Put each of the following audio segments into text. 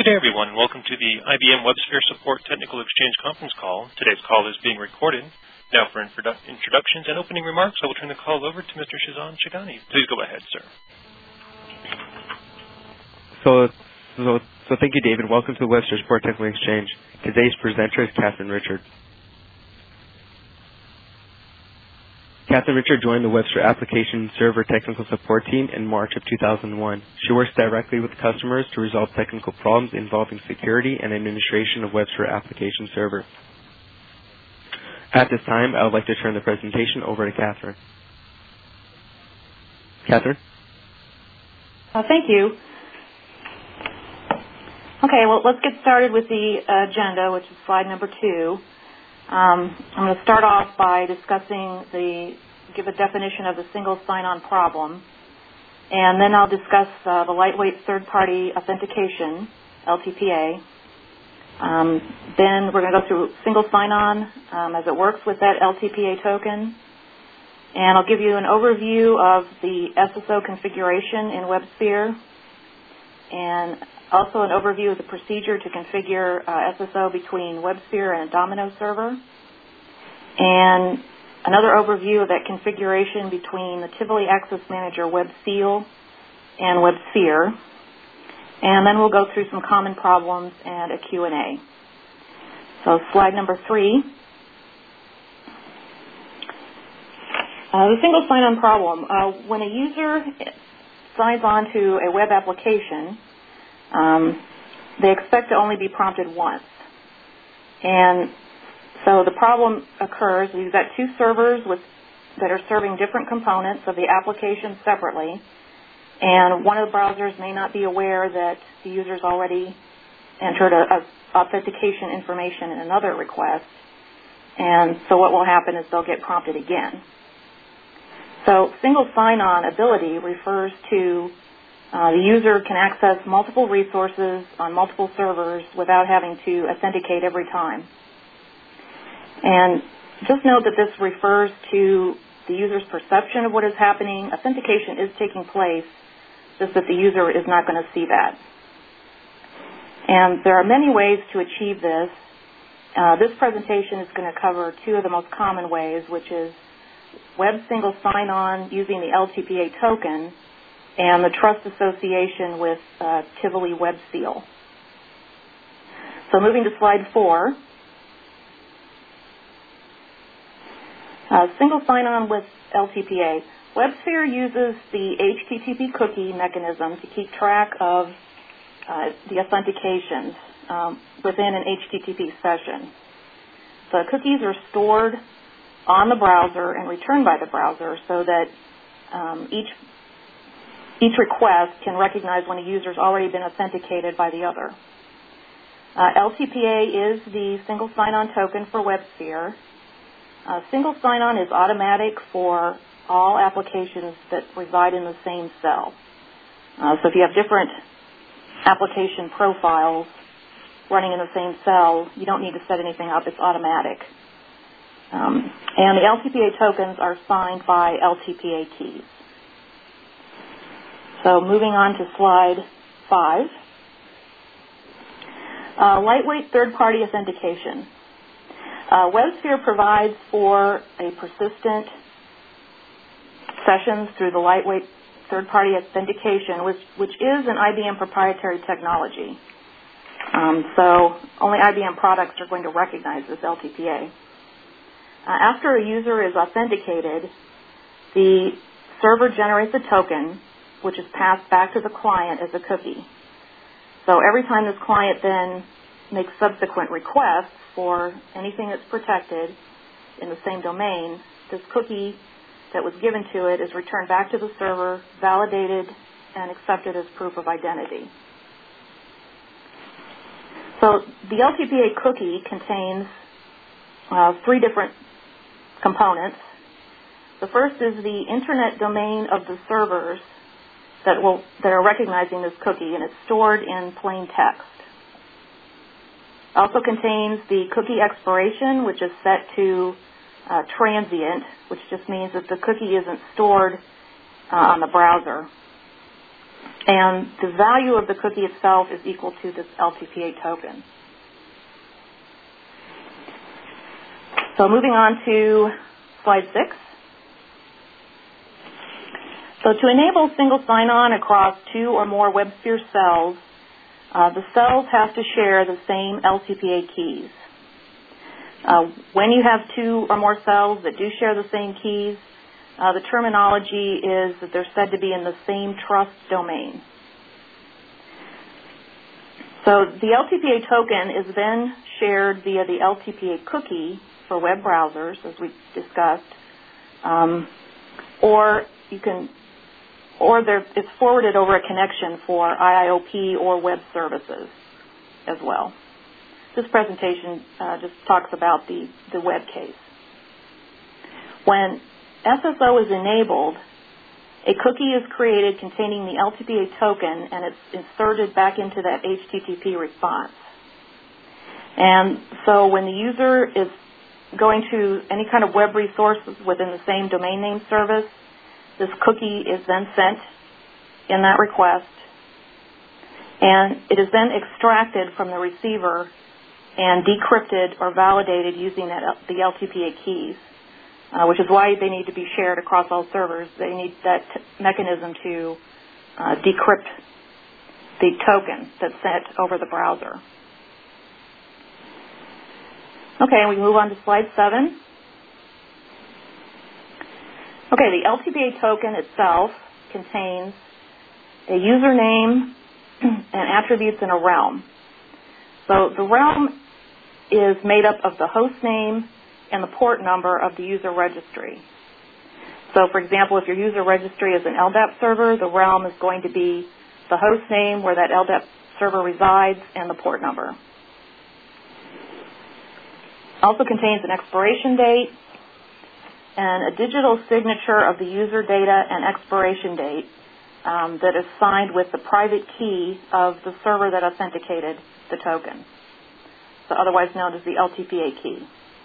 Good day, everyone. Welcome to the IBM WebSphere Support Technical Exchange conference call. Today's call is being recorded. Now for introductions and opening remarks, I will turn the call over to Mr. Shizan Shigani. Please go ahead, sir. So thank you, David. Welcome to the WebSphere Support Technical Exchange. Today's presenter is Catherine Richard. Catherine Richard joined the WebSphere Application Server Technical Support Team in March of 2001. She works directly with customers to resolve technical problems involving security and administration of WebSphere Application Server. At this time, I would like to turn the presentation over to Catherine. Catherine? Thank you. Okay, well, let's get started with the agenda, which is slide number 2. I'm going to start off by give a definition of the single sign-on problem, and then I'll discuss the lightweight third-party authentication, LTPA. Then we're going to go through single sign-on as it works with that LTPA token, and I'll give you an overview of the SSO configuration in WebSphere, and also an overview of the procedure to configure SSO between WebSphere and a Domino server, and another overview of that configuration between the Tivoli Access Manager WebSeal and WebSphere, and then we'll go through some common problems and a Q&A. So slide number 3. The single sign-on problem. When a user signs on to a web application, they expect to only be prompted once. And so the problem occurs, you've got two servers that are serving different components of the application separately, and one of the browsers may not be aware that the user's already entered a authentication information in another request, and so what will happen is they'll get prompted again. So single sign-on ability refers to the user can access multiple resources on multiple servers without having to authenticate every time. And just note that this refers to the user's perception of what is happening. Authentication is taking place, just that the user is not going to see that. And there are many ways to achieve this. This presentation is going to cover two of the most common ways, which is web single sign-on using the LTPA token and the trust association with Tivoli WebSeal. So moving to slide 4. Single sign-on with LTPA. WebSphere uses the HTTP cookie mechanism to keep track of the authentications within an HTTP session. The cookies are stored on the browser and returned by the browser so that each request can recognize when a user's already been authenticated by the other. LTPA is the single sign-on token for WebSphere. Single sign-on is automatic for all applications that reside in the same cell. So if you have different application profiles running in the same cell, you don't need to set anything up. It's automatic. And the LTPA tokens are signed by LTPA keys. So moving on to slide 5. Lightweight third-party authentication. WebSphere provides for a persistent sessions through the lightweight third-party authentication, which is an IBM proprietary technology. So only IBM products are going to recognize this LTPA. After a user is authenticated, the server generates a token, which is passed back to the client as a cookie. So every time this client then makes subsequent requests for anything that's protected in the same domain, this cookie that was given to it is returned back to the server, validated, and accepted as proof of identity. So the LTPA cookie contains 3 different components. The first is the internet domain of the servers that are recognizing this cookie, and it's stored in plain text. Also contains the cookie expiration, which is set to transient, which just means that the cookie isn't stored on the browser. And the value of the cookie itself is equal to this LTPA token. So moving on to slide 6. So to enable single sign-on across 2 or more WebSphere cells, the cells have to share the same LTPA keys. When you have 2 or more cells that do share the same keys, the terminology is that they're said to be in the same trust domain. So the LTPA token is then shared via the LTPA cookie for web browsers, as we discussed, it's forwarded over a connection for IIOP or web services as well. This presentation just talks about the web case. When SSO is enabled, a cookie is created containing the LTPA token, and it's inserted back into that HTTP response. And so when the user is going to any kind of web resources within the same domain name service, this cookie is then sent in that request, and it is then extracted from the receiver and decrypted or validated using the LTPA keys, which is why they need to be shared across all servers. They need that mechanism to decrypt the token that's sent over the browser. Okay, we move on to slide 7. Okay, the LTPA token itself contains a username and attributes in a realm. So the realm is made up of the host name and the port number of the user registry. So, for example, if your user registry is an LDAP server, the realm is going to be the host name where that LDAP server resides and the port number. Also contains an expiration date and a digital signature of the user data and expiration date that is signed with the private key of the server that authenticated the token, so otherwise known as the LTPA key.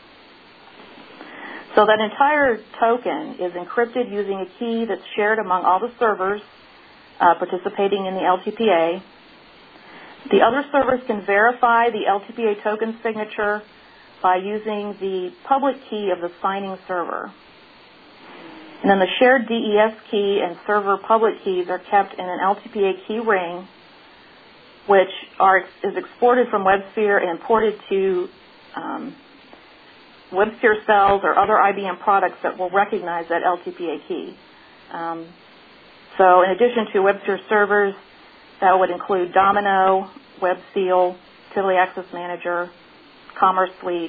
So that entire token is encrypted using a key that's shared among all the servers participating in the LTPA. The other servers can verify the LTPA token signature by using the public key of the signing server. And then the shared DES key and server public keys are kept in an LTPA key ring, which is exported from WebSphere and imported to WebSphere cells or other IBM products that will recognize that LTPA key. So in addition to WebSphere servers, that would include Domino, WebSeal, Tivoli Access Manager, Commerce Suite,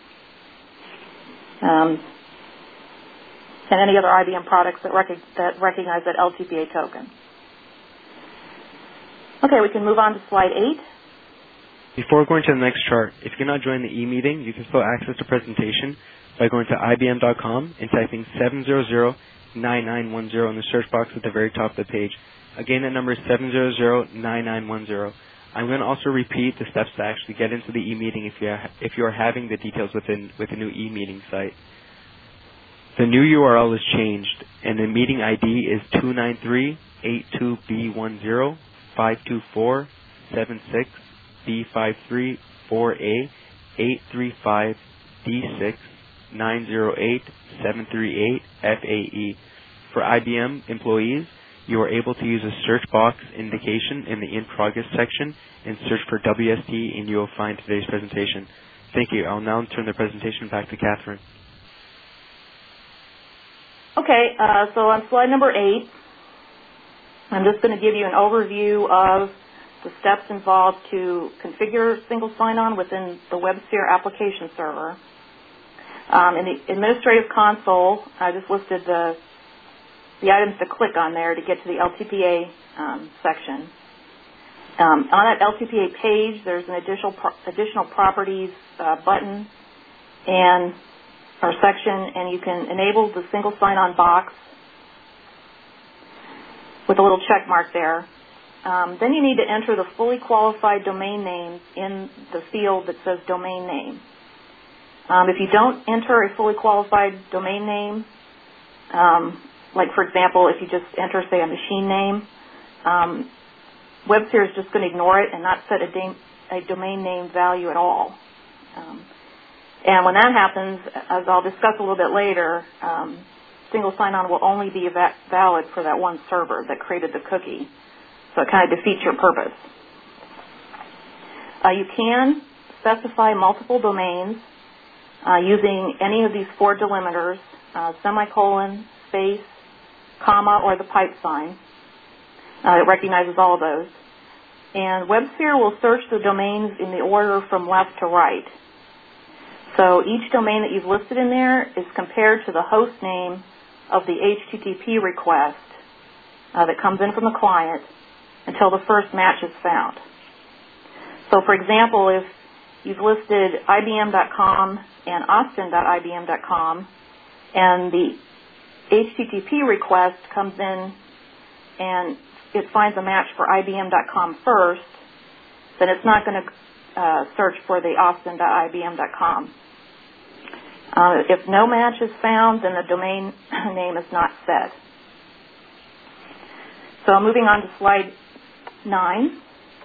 and any other IBM products that recognize that LTPA token. Okay, we can move on to slide 8. Before going to the next chart, if you cannot join the e-meeting, you can still access the presentation by going to IBM.com and typing 700-9910 in the search box at the very top of the page. Again, that number is 700-9910. I'm going to also repeat the steps to actually get into the e-meeting if you are having the details with the new e-meeting site. The new URL is changed, and the meeting ID is 293-82B10-524-760-B53-4A-835-D6-908-738-FAE. For IBM employees, you are able to use a search box indication in the In Progress section and search for WST, and you will find today's presentation. Thank you. I'll now turn the presentation back to Catherine. Okay, so on slide number 8, I'm just going to give you an overview of the steps involved to configure single sign-on within the WebSphere application server. In the administrative console, I just listed the items to click on there to get to the LTPA section. On that LTPA page, there's an additional properties button or section, and you can enable the single sign-on box with a little check mark there. Then you need to enter the fully qualified domain names in the field that says domain name. If you don't enter a fully qualified domain name, like for example, if you just enter, say, a machine name, WebSphere is just going to ignore it and not set a domain name value at all. And when that happens, as I'll discuss a little bit later, single sign-on will only be valid for that one server that created the cookie. So it kind of defeats your purpose. You can specify multiple domains using any of these 4 delimiters, semicolon, space, comma, or the pipe sign. It recognizes all of those. And WebSphere will search the domains in the order from left to right. So each domain that you've listed in there is compared to the host name of the HTTP request that comes in from the client until the first match is found. So, for example, if you've listed IBM.com and Austin.IBM.com and the HTTP request comes in and it finds a match for IBM.com first, then it's not going to search for the Austin.IBM.com. If no match is found, then the domain name is not set. So moving on to slide 9.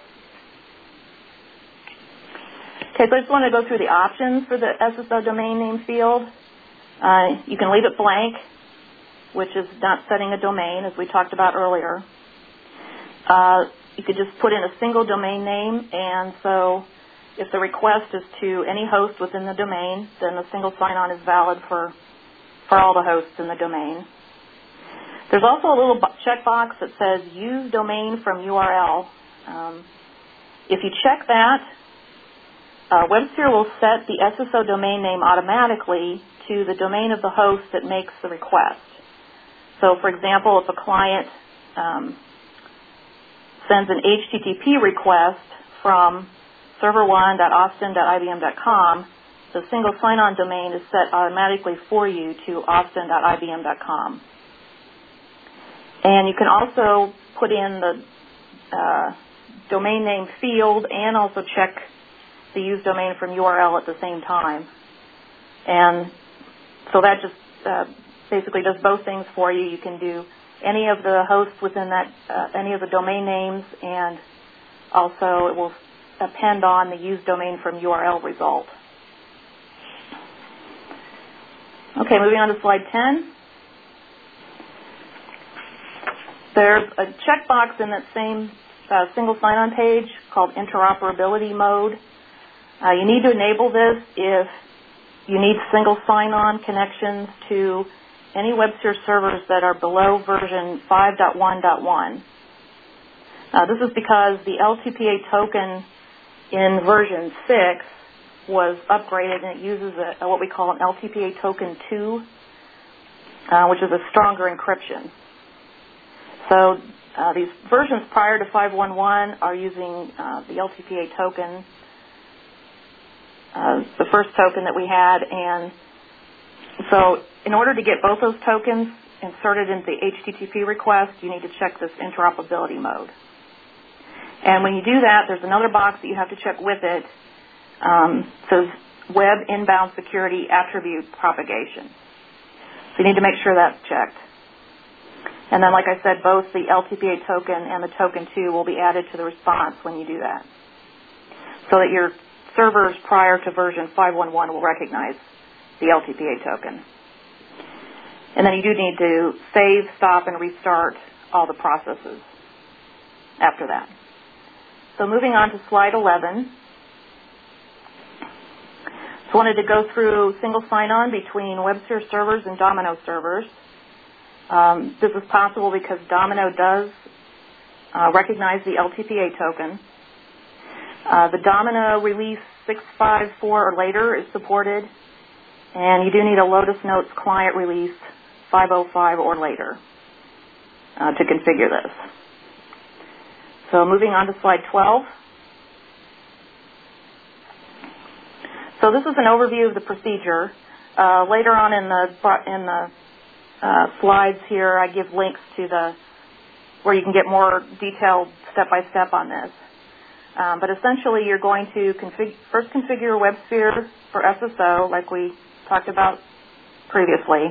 Okay, so I just want to go through the options for the SSO domain name field. You can leave it blank, which is not setting a domain, as we talked about earlier. You could just put in a single domain name, and so if the request is to any host within the domain, then the single sign-on is valid for all the hosts in the domain. There's also a little checkbox that says Use Domain from URL. If you check that, WebSphere will set the SSO domain name automatically to the domain of the host that makes the request. So, for example, if a client sends an HTTP request from server1.austin.ibm.com, the single sign-on domain is set automatically for you to austin.ibm.com. And you can also put in the domain name field and also check the use domain from URL at the same time. And so that just basically does both things for you. You can do any of the hosts within that, any of the domain names, and also it will append on the use domain from URL result. Okay, moving on to slide 10. There's a checkbox in that same single sign-on page called interoperability mode. You need to enable this if you need single sign-on connections to any WebSphere servers that are below version 5.1.1. This is because the LTPA token in version 6 was upgraded, and it uses what we call an LTPA token 2, which is a stronger encryption. So these versions prior to 5.1.1 are using the LTPA token, the first token that we had, and so in order to get both those tokens inserted into the HTTP request, you need to check this interoperability mode. And when you do that, there's another box that you have to check with it. It says Web Inbound Security Attribute Propagation. So you need to make sure that's checked. And then, like I said, both the LTPA token and the token 2 will be added to the response when you do that, so that your servers prior to version 5.1.1 will recognize the LTPA token. And then you do need to save, stop, and restart all the processes after that. So moving on to slide 11. Just wanted to go through single sign-on between WebSphere servers and Domino servers. This is possible because Domino does recognize the LTPA token. The Domino release 6.5.4 or later is supported, and you do need a Lotus Notes client release 5.05 or later to configure this. So moving on to slide 12. So this is an overview of the procedure. Later on in the slides here, I give links to where you can get more detailed step-by-step on this. But essentially, you're going to first configure WebSphere for SSO, like we talked about previously.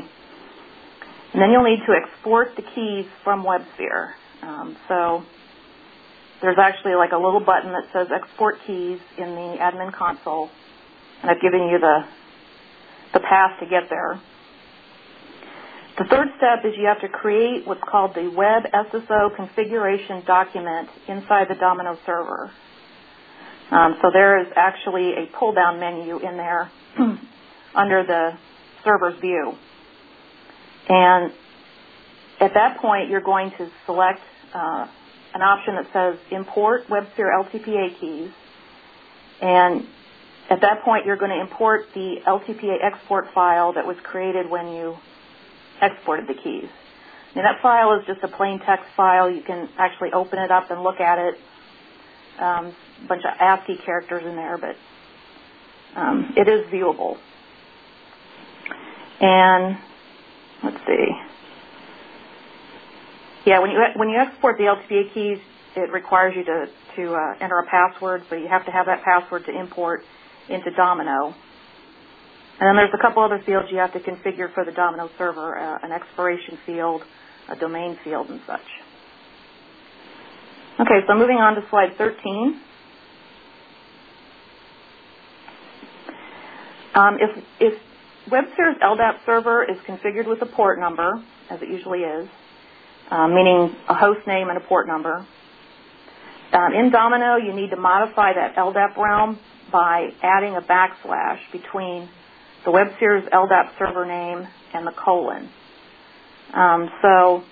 And then you'll need to export the keys from WebSphere. So there's actually like a little button that says Export Keys in the admin console, and I've given you the path to get there. The third step is you have to create what's called the Web SSO configuration document inside the Domino server. So there is actually a pull-down menu in there under the server's view. And at that point, you're going to select an option that says Import WebSphere LTPA keys. And at that point, you're going to import the LTPA export file that was created when you exported the keys. And that file is just a plain text file. You can actually open it up and look at it. A bunch of ASCII characters in there, but it is viewable. And let's see. Yeah, when you export the LTPA keys, it requires you to enter a password, so you have to have that password to import into Domino. And then there's a couple other fields you have to configure for the Domino server, an expiration field, a domain field, and such. Okay, so moving on to slide 13. If WebSphere's LDAP server is configured with a port number, as it usually is, meaning a host name and a port number, in Domino you need to modify that LDAP realm by adding a backslash between the WebSphere's LDAP server name and the colon. So,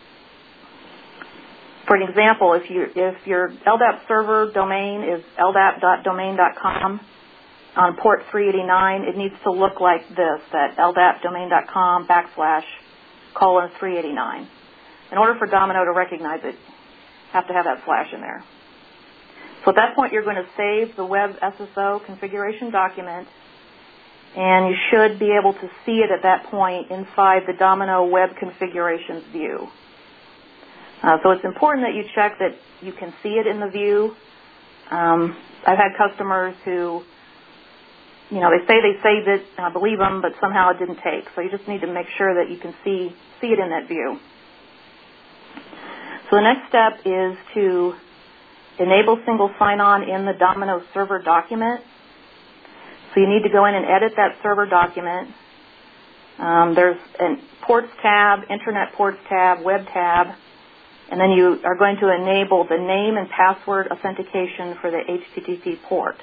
for an example, if your LDAP server domain is ldap.domain.com on port 389, it needs to look like this, that ldapdomain.com / 389. In order for Domino to recognize it, you have to have that slash in there. So at that point, you're going to save the Web SSO configuration document, and you should be able to see it at that point inside the Domino Web Configurations view. So it's important that you check that you can see it in the view. I've had customers who, they say they saved it, and I believe them, but somehow it didn't take. So you just need to make sure that you can see it in that view. So the next step is to enable single sign-on in the Domino server document. So you need to go in and edit that server document. There's a ports tab, internet ports tab, web tab, and then you are going to enable the name and password authentication for the HTTP port.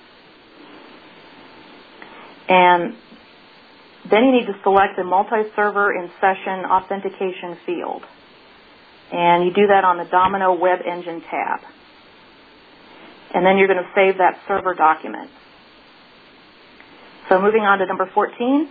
And then you need to select the multi-server in session authentication field. And you do that on the Domino Web Engine tab. And then you're going to save that server document. So moving on to number 14.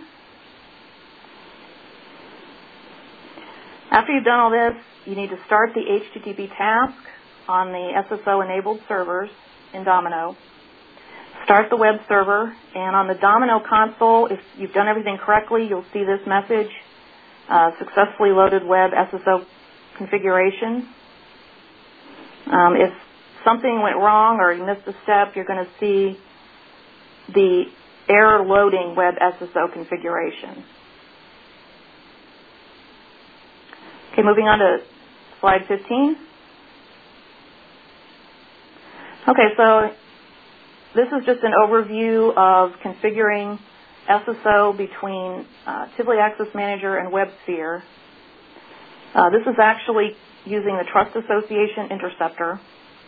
After you've done all this, you need to start the HTTP task on the SSO-enabled servers in Domino. Start the web server, and on the Domino console, if you've done everything correctly, you'll see this message, successfully loaded web SSO configuration. If something went wrong or you missed a step, you're going to see the error loading web SSO configuration. Okay, moving on to slide 15. Okay, so this is just an overview of configuring SSO between Tivoli Access Manager and WebSphere. This is actually using the Trust Association Interceptor.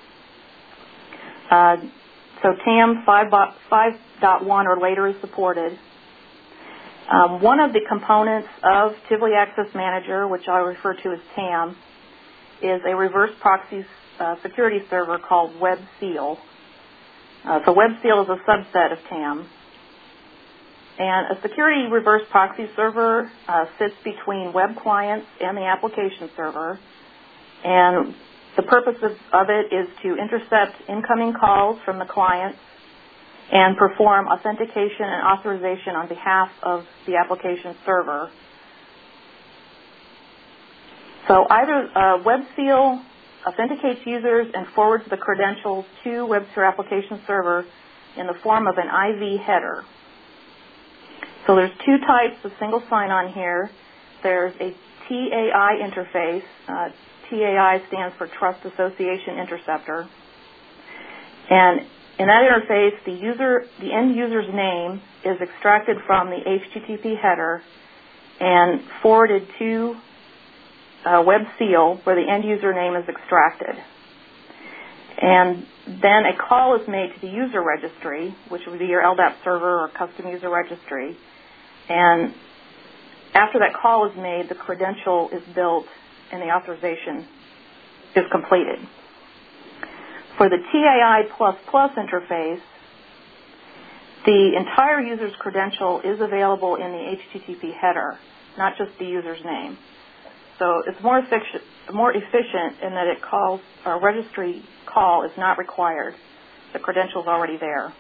So TAM 5.1 or later is supported. One of the components of Tivoli Access Manager, which I refer to as TAM, is a reverse proxy security server called WebSeal. So WebSeal is a subset of TAM. And a security reverse proxy server sits between web clients and the application server. And the purpose of it is to intercept incoming calls from the clients and perform authentication and authorization on behalf of the application server. So either WebSeal authenticates users and forwards the credentials to WebSphere application server in the form of an IV header. So there's two types of single sign-on here. There's a TAI interface. TAI stands for Trust Association Interceptor. And in that interface, the end user's name is extracted from the HTTP header and forwarded to Web Seal, where the end user name is extracted. And then a call is made to the user registry, which would be your LDAP server or custom user registry. And after that call is made, the credential is built and the authorization is completed. For the TAI++ interface, the entire user's credential is available in the HTTP header, not just the user's name. So it's more efficient in that a registry call is not required. The credential is already there.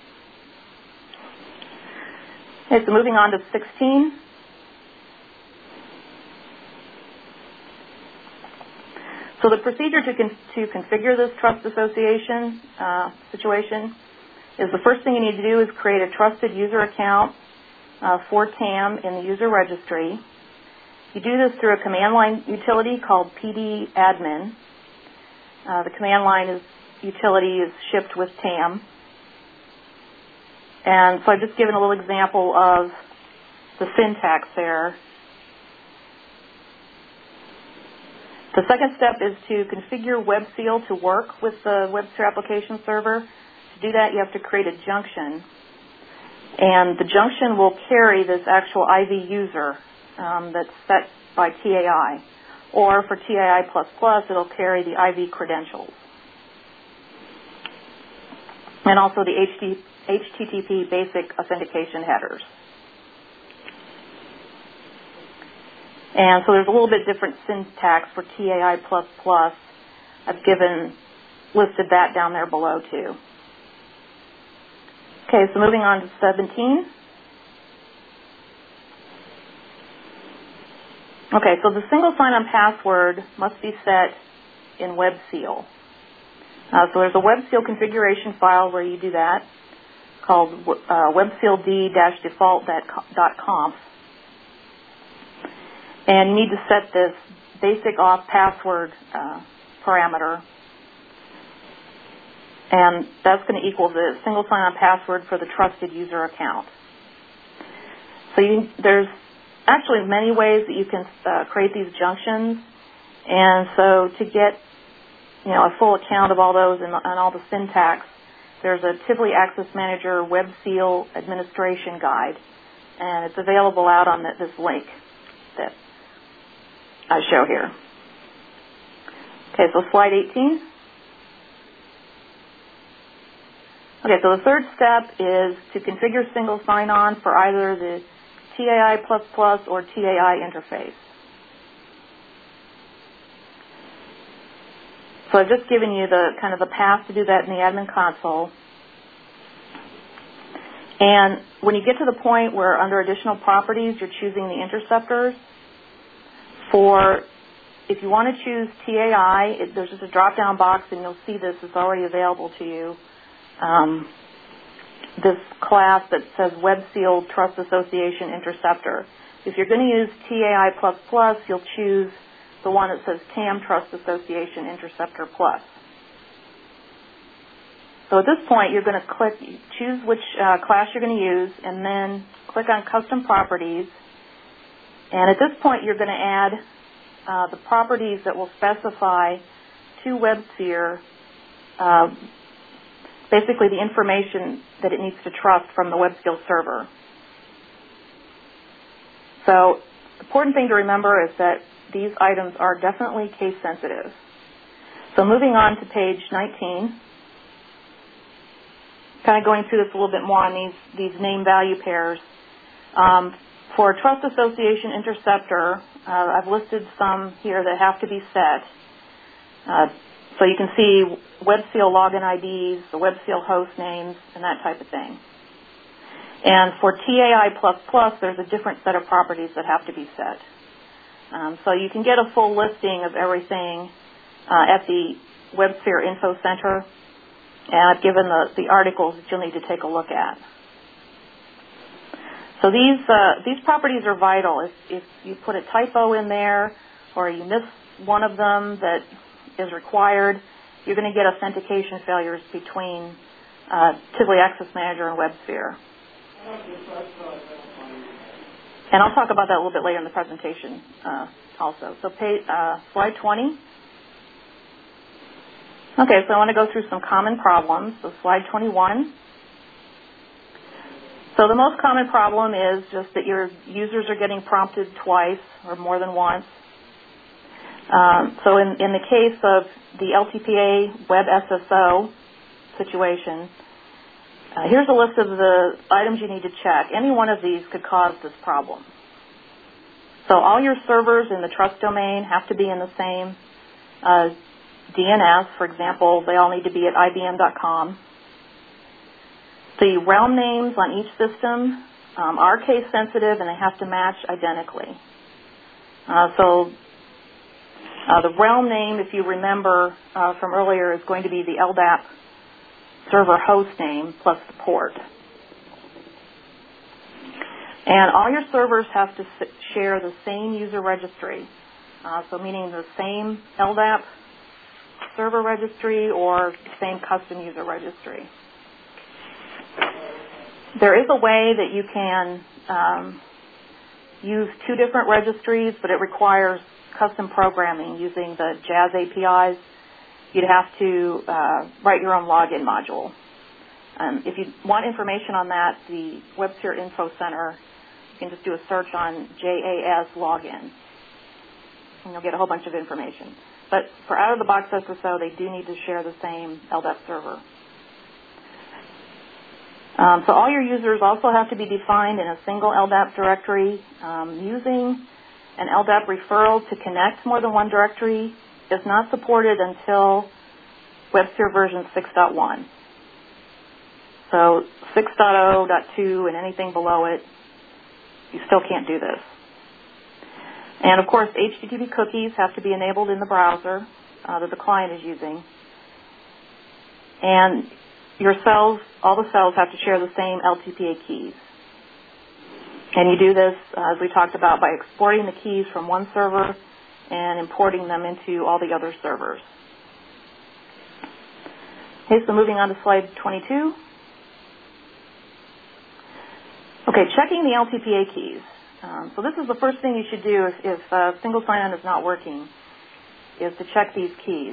Okay, so moving on to 16. So the procedure to configure this trust association situation is the first thing you need to do is create a trusted user account for TAM in the user registry. You do this through a command line utility called pdadmin. The command line utility is shipped with TAM. And so I've just given a little example of the syntax there. The second step is to configure Web Seal to work with the WebSphere application server. To do that, you have to create a junction. And the junction will carry this actual IV user that's set by TAI. Or for TAI++, it'll carry the IV credentials. And also the HTTP basic authentication headers. And so there's a little bit different syntax for TAI++. I've listed that down there below too. Okay, so moving on to 17. Okay, so the single sign-on password must be set in Web Seal. So there's a Web Seal configuration file where you do that called webseald-default.conf. And you need to set this basic auth password parameter. And that's going to equal the single sign-on password for the trusted user account. So there's actually many ways that you can create these junctions. And so to get a full account of all those and all the syntax, there's a Tivoli Access Manager Web Seal Administration Guide. And it's available out on this link that I show here. Okay, so slide 18. Okay, so the third step is to configure single sign-on for either the TAI++ or TAI interface. So I've just given you the path to do that in the admin console. And when you get to the point where under additional properties you're choosing the interceptors, if you want to choose TAI, there's just a drop-down box and you'll see this is already available to you. This class that says Web Seal Trust Association Interceptor. If you're going to use TAI++, you'll choose the one that says TAM Trust Association Interceptor Plus. So at this point, you're going to choose which class you're going to use, and then click on Custom Properties. And at this point, you're going to add the properties that will specify to WebSphere basically the information that it needs to trust from the WebSphere server. So the important thing to remember is that these items are definitely case sensitive. So moving on to page 19, kind of going through this a little bit more on these name value pairs. For Trust Association Interceptor, I've listed some here that have to be set. So you can see WebSeal login IDs, the WebSeal host names, and that type of thing. And for TAI++, there's a different set of properties that have to be set. So you can get a full listing of everything at the WebSphere Info Center, and I've given the articles that you'll need to take a look at. So these properties are vital. If you put a typo in there or you one of them that is required, you're going to get authentication failures between Tivoli Access Manager and WebSphere. And I'll talk about that a little bit later in the presentation also. So slide 20. Okay, so I want to go through some common problems. So slide 21. So the most common problem is just that your users are getting prompted twice or more than once. So in the case of the LTPA Web SSO situation, here's a list of the items you need to check. Any one of these could cause this problem. So all your servers in the trust domain have to be in the same DNS. For example, they all need to be at IBM.com. The realm names on each system are case sensitive and they have to match identically. So the realm name, if you remember from earlier, is going to be the LDAP server host name plus the port. And all your servers have to share the same user registry, so meaning the same LDAP server registry or the same custom user registry. There is a way that you can use two different registries, but it requires custom programming using the Jazz APIs. You'd have to write your own login module. If you want information on that, the WebSphere Info Center, you can just do a search on JAS login, and you'll get a whole bunch of information. But for out-of-the-box SSO, they do need to share the same LDAP server. So all your users also have to be defined in a single LDAP directory. Using an LDAP referral to connect more than one directory is not supported until WebSphere version 6.1. So 6.0.2 and anything below it, you still can't do this. And, of course, HTTP cookies have to be enabled in the browser that the client is using. And your cells, all the cells have to share the same LTPA keys. And you do this, as we talked about, by exporting the keys from one server and importing them into all the other servers. Okay, so moving on to slide 22. Okay, checking the LTPA keys. So this is the first thing you should do if single sign-on is not working, is to check these keys.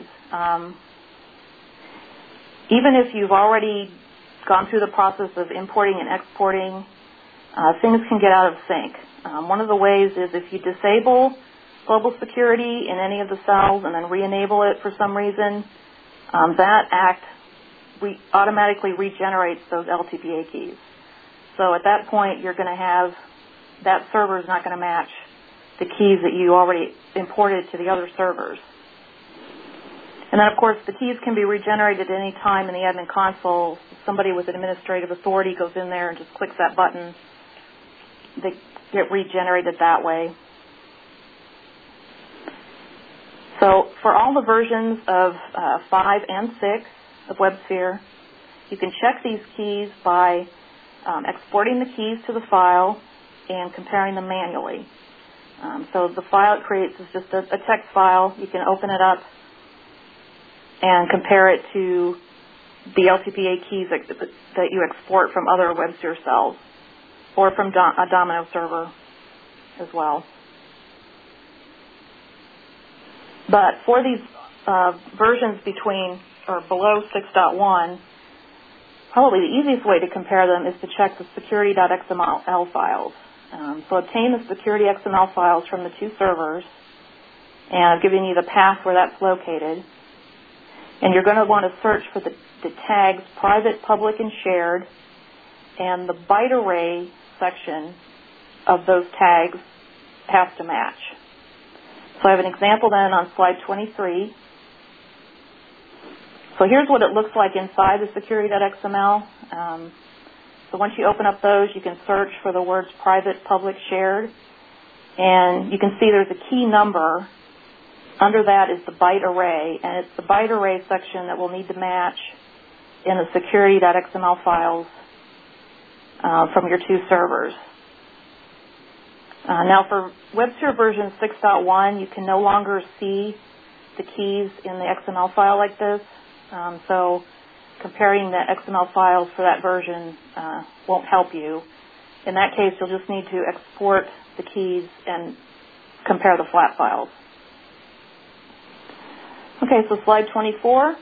Even if you've already gone through the process of importing and exporting, things can get out of sync. One of the ways is if you disable global security in any of the cells and then re-enable it for some reason, that act automatically regenerates those LTPA keys. So at that point, you're going to have that server is not going to match the keys that you already imported to the other servers. And then, of course, the keys can be regenerated at any time in the admin console. Somebody with administrative authority goes in there and just clicks that button. They get regenerated that way. So for all the versions of 5 and 6 of WebSphere, you can check these keys by exporting the keys to the file and comparing them manually. So the file it creates is just a text file. You can open it up and compare it to the LTPA keys that you export from other WebSphere cells or from a Domino server as well. But for these versions between or below 6.1, probably the easiest way to compare them is to check the security.xml files. So obtain the security XML files from the two servers, and I've given you the path where that's located. And you're going to want to search for the tags private, public, and shared, and the byte array section of those tags has to match. So I have an example then on slide 23. So here's what it looks like inside the security.xml. So once you open up those, you can search for the words private, public, shared, and you can see there's a key number. Under that is the byte array, and it's the byte array section that will need to match in the security.xml files from your two servers. Now for WebSphere version 6.1, you can no longer see the keys in the XML file like this. So comparing the XML files for that version won't help you. In that case, you'll just need to export the keys and compare the flat files. Okay, so slide 24.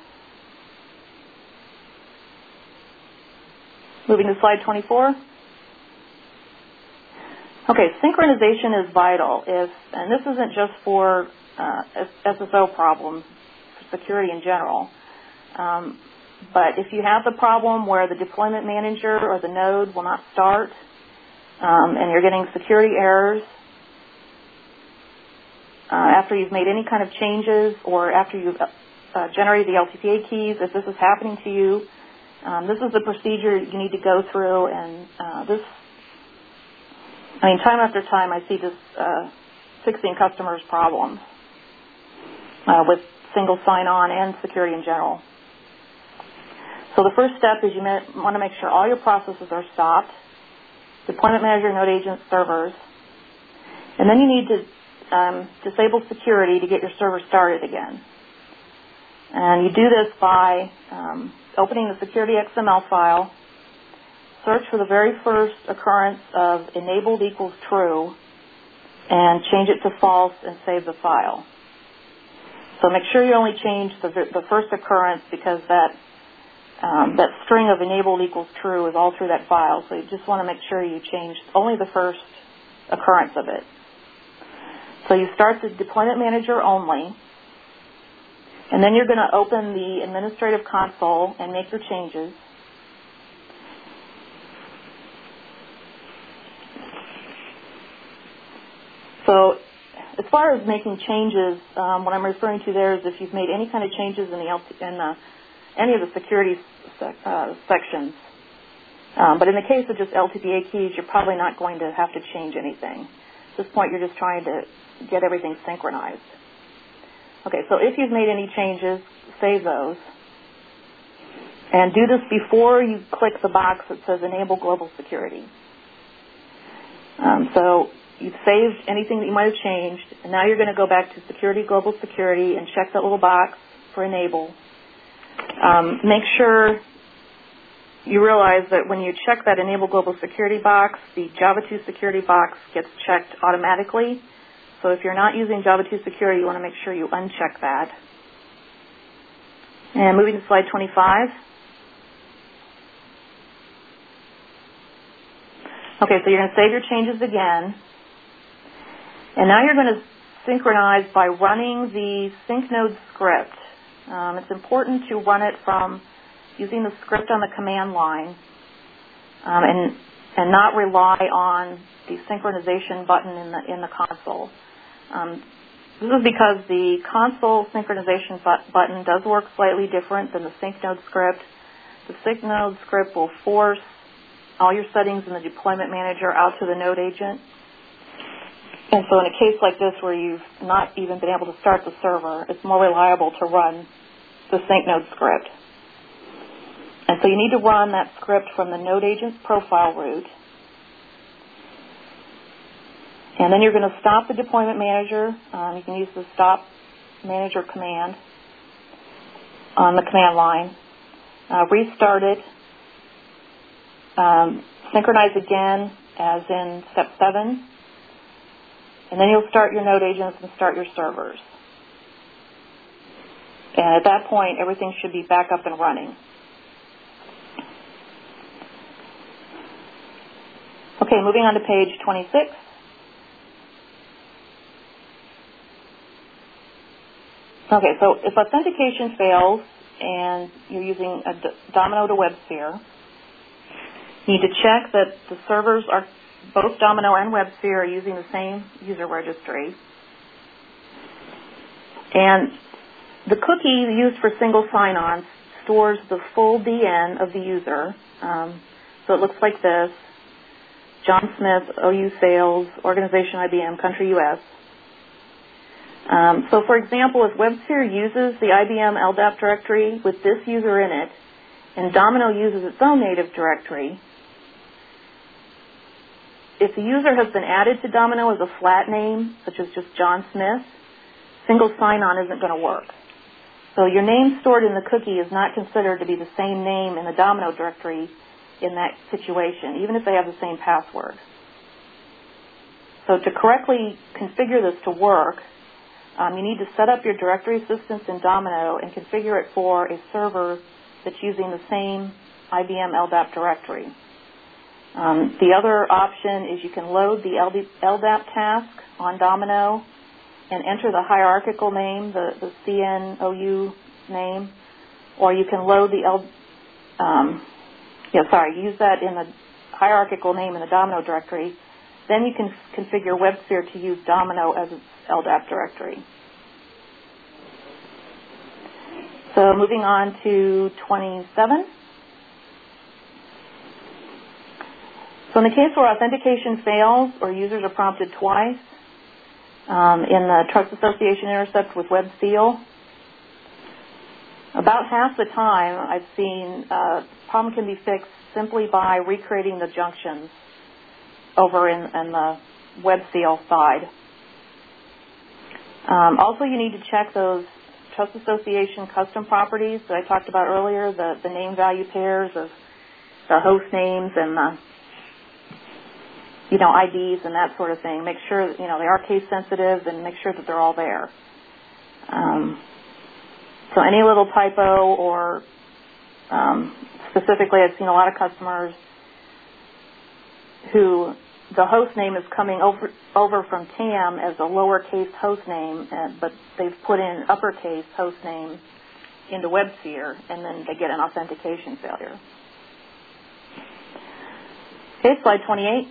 Moving to slide 24. Okay, synchronization is vital. And this isn't just for SSO problems, for security in general. But if you have the problem where the deployment manager or the node will not start, and you're getting security errors after you've made any kind of changes or after you've generated the LTPA keys, if this is happening to you, this is the procedure you need to go through. And time after time I see this fixing customers' problems with single sign-on and security in general. So the first step is you want to make sure all your processes are stopped, deployment manager, node agent, servers. And then you need to disable security to get your server started again. And you do this by opening the security XML file, search for the very first occurrence of enabled equals true, and change it to false and save the file. So make sure you only change the first occurrence because that string of enabled equals true is all through that file. So you just want to make sure you change only the first occurrence of it. So you start the deployment manager only, and then you're going to open the administrative console and make your changes. So as far as making changes, what I'm referring to there is if you've made any kind of changes in any of the security sections. But in the case of just LTPA keys, you're probably not going to have to change anything. At this point, you're just trying to get everything synchronized. Okay, so if you've made any changes, save those. And do this before you click the box that says Enable Global Security. So you've saved anything that you might have changed, and now you're going to go back to Security, Global Security, and check that little box for Enable. Make sure you realize that when you check that Enable Global Security box, the Java 2 Security box gets checked automatically. So if you're not using Java 2 Security, you want to make sure you uncheck that. And moving to slide 25. Okay, so you're going to save your changes again. And now you're going to synchronize by running the syncnode script. It's important to run it from using the script on the command line and not rely on the synchronization button in the console. This is because the console synchronization button does work slightly different than the syncnode script. The syncnode script will force all your settings in the deployment manager out to the node agent. And so in a case like this where you've not even been able to start the server, it's more reliable to run the syncnode script. And so you need to run that script from the node agent's profile root. And then you're going to stop the deployment manager. You can use the stop manager command on the command line. Restart it. Synchronize again as in step 7. And then you'll start your node agents and start your servers. And at that point, everything should be back up and running. Okay, moving on to page 26. Okay, so if authentication fails and you're using a Domino to WebSphere, you need to check that the servers are both Domino and WebSphere are using the same user registry. And the cookie used for single sign-on stores the full DN of the user. So it looks like this: John Smith, OU Sales, Organization IBM, Country US. So for example, if WebSphere uses the IBM LDAP directory with this user in it, and Domino uses its own native directory, if the user has been added to Domino as a flat name, such as just John Smith, single sign-on isn't going to work. So your name stored in the cookie is not considered to be the same name in the Domino directory in that situation, even if they have the same password. So to correctly configure this to work, you need to set up your directory assistance in Domino and configure it for a server that's using the same IBM LDAP directory. The other option is you can load the LDAP task on Domino and enter the hierarchical name, the CNOU name, or you can load the use that in the hierarchical name in the Domino directory. Then you can configure WebSphere to use Domino as its LDAP directory. So moving on to 27. So in the case where authentication fails or users are prompted twice in the Trust Association intercept with WebSeal, about half the time I've seen the problem can be fixed simply by recreating the junctions over in the WebSeal side. Also, you need to check those Trust Association custom properties that I talked about earlier, the name value pairs of the host names and the IDs and that sort of thing. Make sure that, they are case sensitive and make sure that they're all there. So any little typo or specifically I've seen a lot of customers who the host name is coming over from TAM as a lowercase host name, but they've put in uppercase host name into WebSphere, and then they get an authentication failure. Okay, slide 28.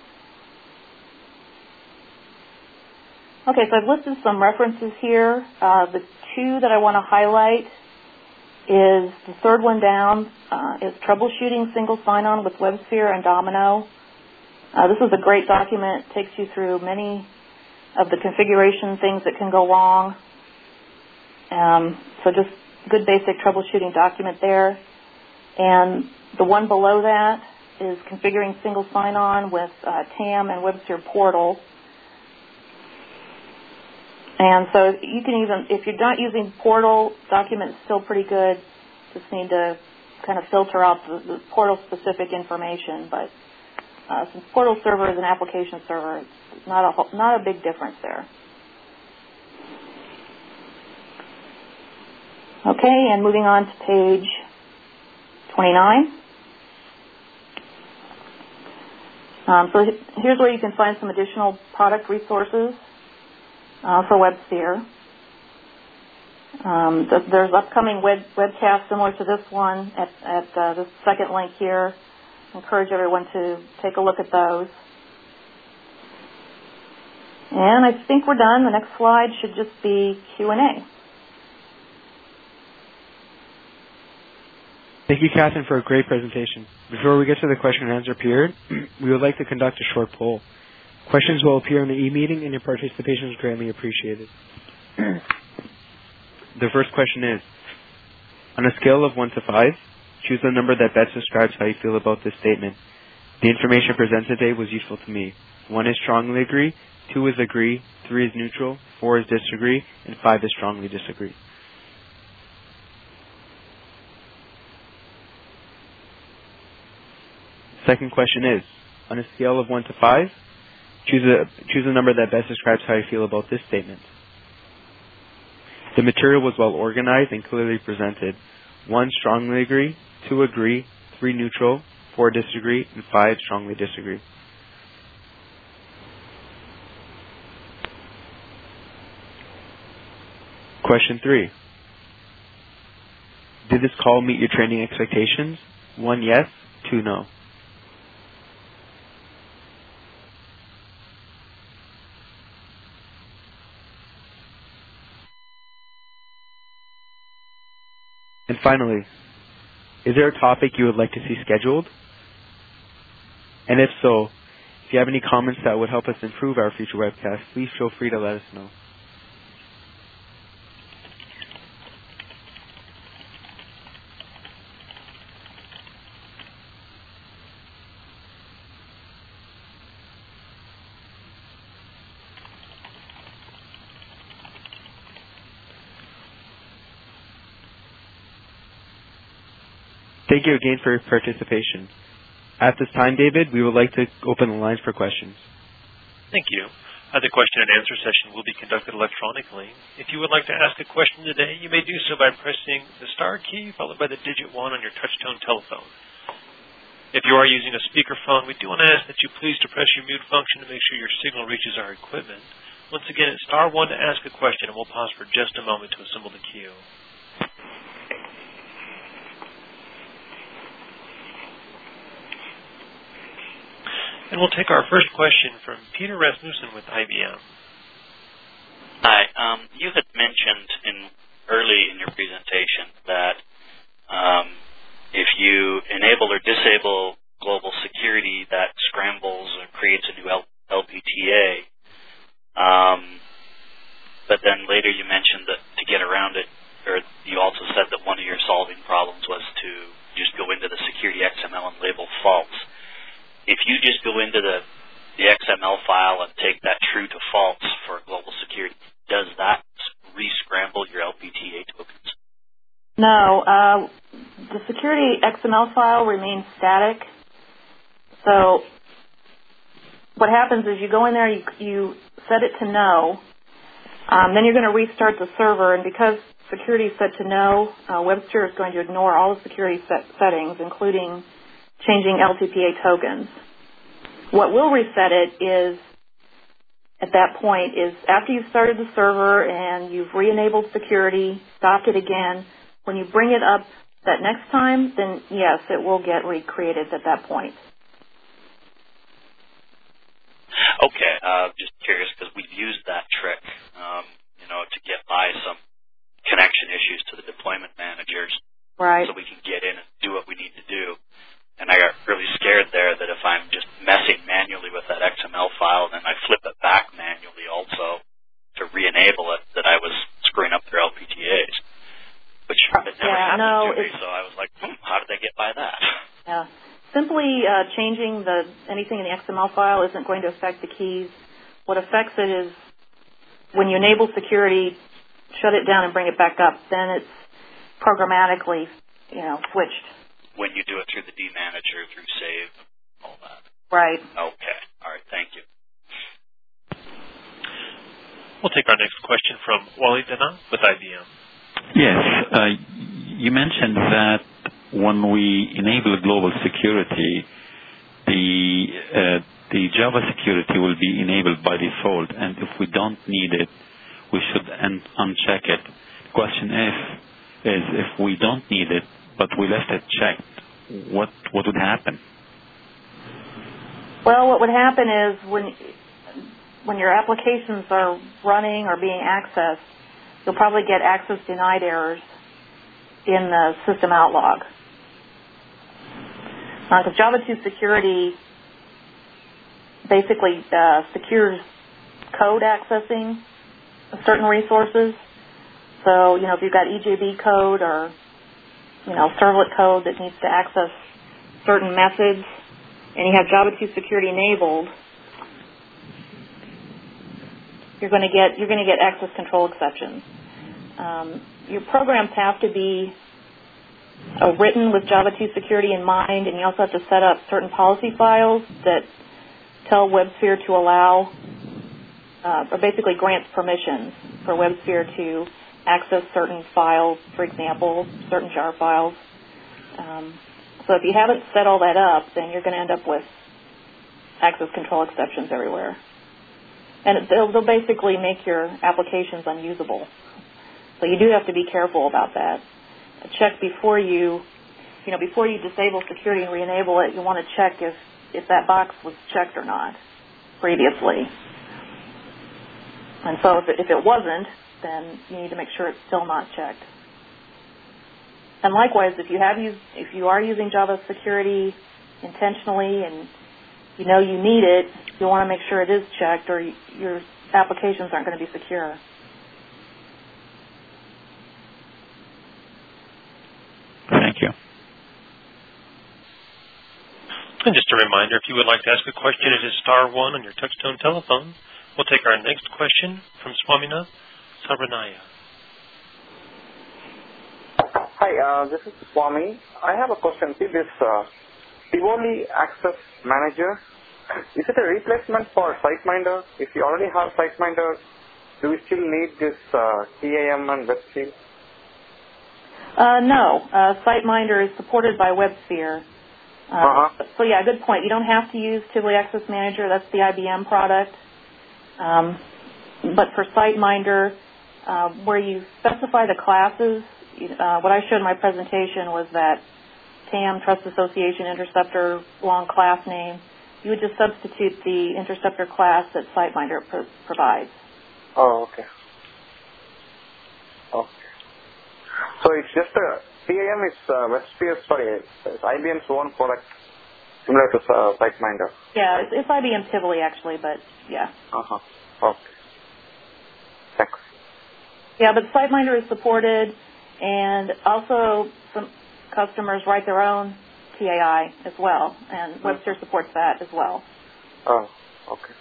Okay, so I've listed some references here. The two that I want to highlight is the third one down is Troubleshooting Single Sign-On with WebSphere and Domino. This is a great document. It takes you through many of the configuration things that can go wrong. So just good basic troubleshooting document there. And the one below that is Configuring Single Sign-On with TAM and WebSphere Portal. And so you can even, if you're not using Portal, document is still pretty good. Just need to kind of filter out the Portal-specific information. But since Portal server is an application server, it's not a big difference there. Okay, and moving on to page 29. So here's where you can find some additional product resources for WebSphere. There's upcoming webcasts similar to this one at this second link here. I encourage everyone to take a look at those. And I think we're done. The next slide should just be Q&A. Thank you, Catherine, for a great presentation. Before we get to the question and answer period, we would like to conduct a short poll. Questions will appear in the e-meeting, and your participation is greatly appreciated. The first question is, on a scale of 1 to 5, choose the number that best describes how you feel about this statement. The information presented today was useful to me. 1 is strongly agree, 2 is agree, 3 is neutral, 4 is disagree, and 5 is strongly disagree. Second question is, on a scale of 1 to 5, choose a number that best describes how you feel about this statement. The material was well organized and clearly presented. 1 strongly agree, 2 agree, 3 neutral, 4 disagree, and 5 strongly disagree. Question 3. Did this call meet your training expectations? 1 yes, 2 no. And finally, is there a topic you would like to see scheduled? And if so, if you have any comments that would help us improve our future webcasts, please feel free to let us know. Thank you again for your participation. At this time, David, we would like to open the lines for questions. Thank you. The question and answer session will be conducted electronically. If you would like to ask a question today, you may do so by pressing the star key followed by the digit 1 on your touch-tone telephone. If you are using a speakerphone, we do want to ask that you please depress your mute function to make sure your signal reaches our equipment. Once again, it's star 1 to ask a question, and we'll pause for just a moment to assemble the queue. And we'll take our first question from Peter Rasmussen with IBM. Hi. You had mentioned early in your presentation that if you enable or disable global security, that scrambles or creates a new LPTA. But then later you mentioned that to get around it, or you also said that one of your solving problems was to just go into the security XML and label false. If you just go into the XML file and take that true to false for global security, does that re-scramble your LPTA tokens? No. The security XML file remains static. So what happens is you go in there, you set it to no, then you're going to restart the server, and because security is set to no, WebSphere is going to ignore all the security settings, including changing LTPA tokens. What will reset it is, at that point, is after you've started the server and you've re-enabled security, stopped it again, when you bring it up that next time, then yes, it will get recreated at that point. Okay, just curious because we've used that trick, to get by some connection issues to the deployment managers. Right. So we can get in and do what we need to do. And I got really scared there that if I'm just messing manually with that XML file and then I flip it back manually also to re-enable it, that I was screwing up their LPTAs, which it never happened to me. So I was like, how did they get by that? Yeah. Simply changing anything in the XML file isn't going to affect the keys. What affects it is when you enable security, shut it down and bring it back up, then it's programmatically, switched. When you do it through the D manager, through save, all that. Right. Okay. All right. Thank you. We'll take our next question from Wally Dana with IBM. Yes. You mentioned that when we enable global security, the Java security will be enabled by default, and if we don't need it, we should uncheck it. The question is if we don't need it, but we left it checked, what would happen? Well, what would happen is when your applications are running or being accessed, you'll probably get access denied errors in the system out log. Because Java 2 security basically secures code accessing certain resources. So, if you've got EJB code or, servlet code that needs to access certain methods, and you have Java 2 security enabled, you're going to get access control exceptions. Your programs have to be written with Java 2 security in mind, and you also have to set up certain policy files that tell WebSphere to allow, or basically grants permissions for WebSphere to access certain files, for example, certain jar files. So if you haven't set all that up, then you're going to end up with access control exceptions everywhere. And they'll basically make your applications unusable. So you do have to be careful about that. Check before you disable security and re-enable it, you want to check if that box was checked or not previously. And so if it wasn't, then you need to make sure it's still not checked. And likewise, if you are using Java security intentionally and you know you need it, you want to make sure it is checked or your applications aren't going to be secure. Thank you. And just a reminder, if you would like to ask a question, it is star 1 on your touch-tone telephone. We'll take our next question from Swamina Saranaya. Hi, this is Swami. I have a question. See, this Tivoli Access Manager, is it a replacement for SiteMinder? If you already have SiteMinder, do we still need this TAM and WebSphere? No. SiteMinder is supported by WebSphere. So, yeah, good point. You don't have to use Tivoli Access Manager. That's the IBM product. But for SiteMinder, where you specify the classes, what I showed in my presentation was that TAM, Trust Association, Interceptor, long class name. You would just substitute the Interceptor class that SiteMinder provides. Oh, okay. Okay. So it's just TAM is WebSphere, sorry, it's IBM's own product, similar to SiteMinder. Yeah, it's IBM Tivoli actually, but yeah. Okay. Thanks. Yeah, but SiteMinder is supported, and also some customers write their own TAI as well, and WebSphere supports that as well. Oh, okay.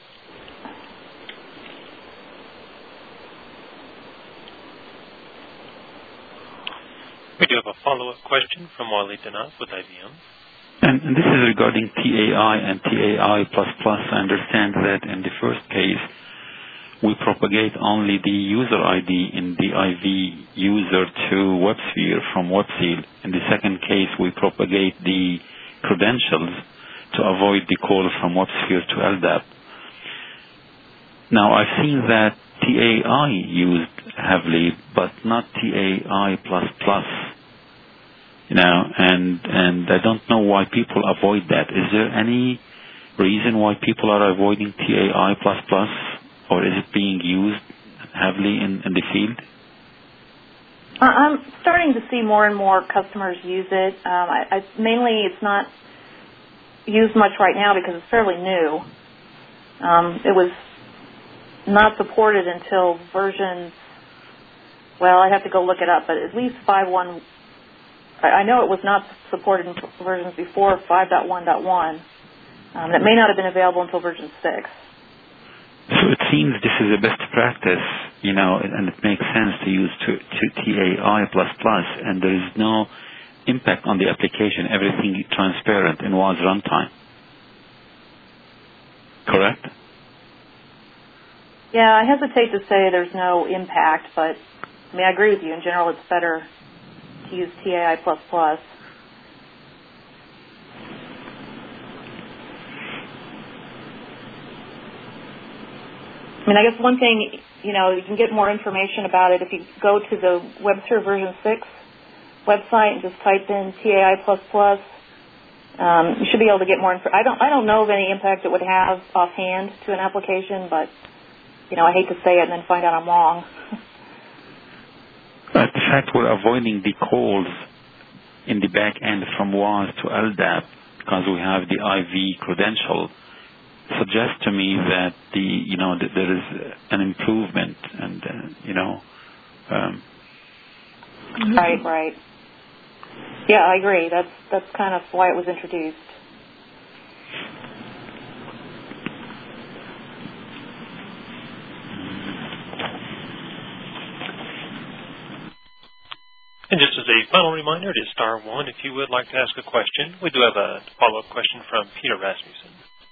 We do have a follow-up question from Wally Denaf with IBM. And this is regarding TAI and TAI++. I understand that in the first case, we propagate only the user ID in the IV user to WebSphere from WebSeal. In the second case, we propagate the credentials to avoid the call from WebSphere to LDAP. Now, I've seen that TAI used heavily, but not TAI++. And I don't know why people avoid that. Is there any reason why people are avoiding TAI++, or is it being used heavily in the field? I'm starting to see more and more customers use it. Mainly, it's not used much right now because it's fairly new. It was not supported until version, well, I'd have to go look it up, but at least 5.1. I know it was not supported in versions before 5.1.1. That may not have been available until version 6. So it seems this is a best practice, and it makes sense to use to TAI++, and there is no impact on the application. Everything is transparent in WAS runtime. Correct? Yeah, I hesitate to say there's no impact, but I agree with you. In general, it's better to use TAI++. I guess one thing, you can get more information about it if you go to the WebSphere version 6 website and just type in TAI++. You should be able to get more information. I don't know of any impact it would have offhand to an application, but, I hate to say it and then find out I'm wrong. But the fact we're avoiding the calls in the back end from WAS to LDAP because we have the IV credential suggests to me that that there is an improvement, and Right. Yeah, I agree. That's kind of why it was introduced. And just as a final reminder, it is star one if you would like to ask a question. We do have a follow-up question from Peter Rasmussen.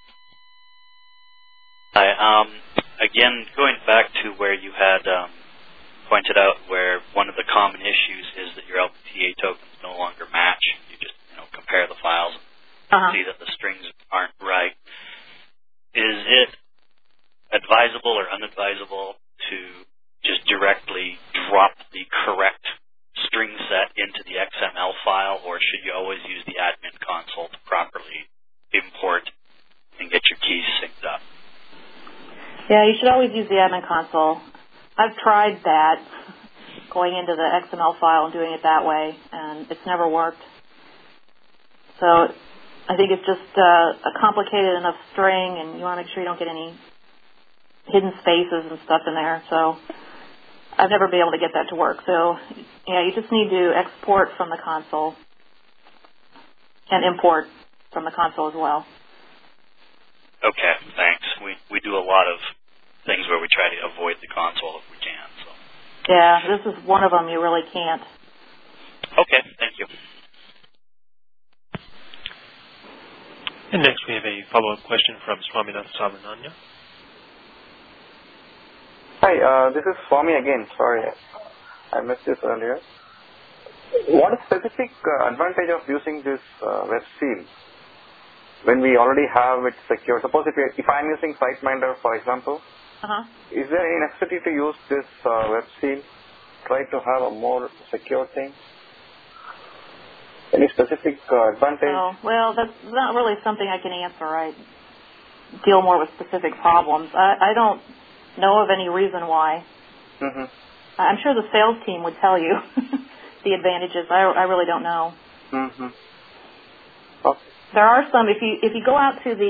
Hi. Again, going back to where you had pointed out where one of the common issues is that your LPTA tokens no longer match. You just compare the files and see that the strings aren't right. Is it advisable or unadvisable to just directly drop the correct string set into the XML file, or should you always use the admin console to properly import and get your keys synced up? Yeah, you should always use the admin console. I've tried that, going into the XML file and doing it that way, and it's never worked. So I think it's just a complicated enough string, and you want to make sure you don't get any hidden spaces and stuff in there. So I've never been able to get that to work. So, yeah, you just need to export from the console and import from the console as well. Okay, thanks. We do a lot of things where we try to avoid the console if we can. So. Yeah, this is one of them you really can't. Okay, thank you. And next we have a follow-up question from Swaminath Savananya. Hi, this is Swami again. Sorry, I missed this earlier. What is specific advantage of using this web seal when we already have it secure? Suppose if I'm using SiteMinder, for example, is there any necessity to use this web seal? Try to have a more secure thing? Any specific advantage? Oh, well, that's not really something I can answer. I deal more with specific problems. I don't know of any reason why. Mm-hmm. I'm sure the sales team would tell you the advantages. I really don't know. Mm-hmm. Okay. There are some. If you go out to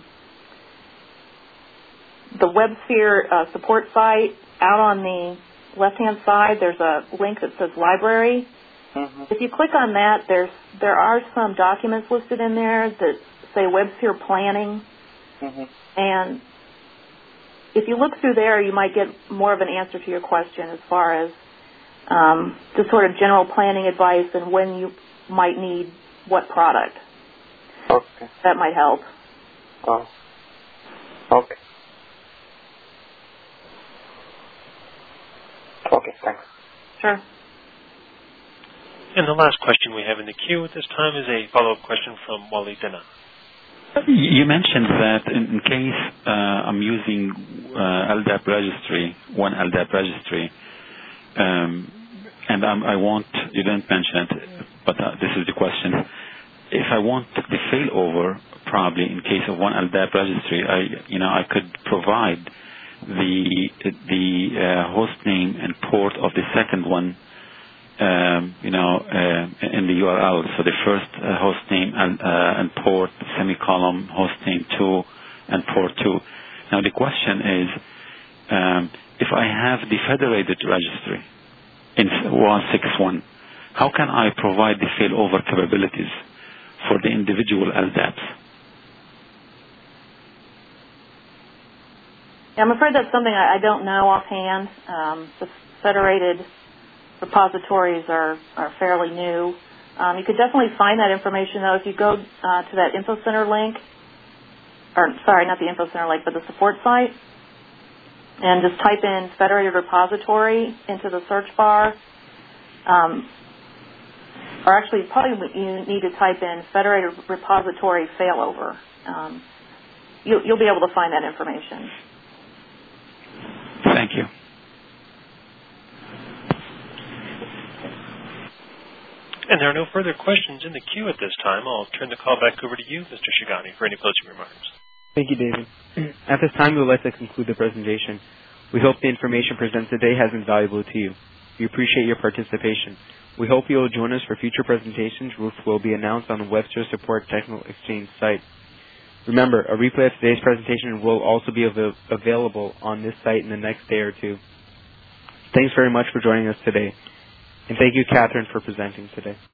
the WebSphere support site, out on the left-hand side, there's a link that says Library. Mm-hmm. If you click on that, there are some documents listed in there that say WebSphere Planning. Mm-hmm. And if you look through there, you might get more of an answer to your question as far as just sort of general planning advice and when you might need what product. Okay. That might help. Oh. Okay. Okay, thanks. Sure. And the last question we have in the queue at this time is a follow-up question from Wally Dana. You mentioned that in case I'm using LDAP registry, one LDAP registry, and I want, you didn't mention it, but this is the question. If I want the failover, probably in case of one LDAP registry, I could provide the host name and port of the second one, in the URL. So the first host name and port, semicolon, host name 2 and port 2. Now the question is, if I have the federated registry in 161, how can I provide the failover capabilities for the individual LDAPs? I'm afraid that's something I don't know offhand. The federated repositories are fairly new. You could definitely find that information, though, if you go to that Info Center link, or sorry, not the Info Center link, but the support site, and just type in federated repository into the search bar. Or actually, probably you need to type in federated repository failover. You'll be able to find that information. Thank you. And there are no further questions in the queue at this time. I'll turn the call back over to you, Mr. Shigani, for any closing remarks. Thank you, David. At this time, we would like to conclude the presentation. We hope the information presented today has been valuable to you. We appreciate your participation. We hope you will join us for future presentations, which will be announced on the WebSphere Support Technical Exchange site. Remember, a replay of today's presentation will also be available on this site in the next day or two. Thanks very much for joining us today. And thank you, Catherine, for presenting today.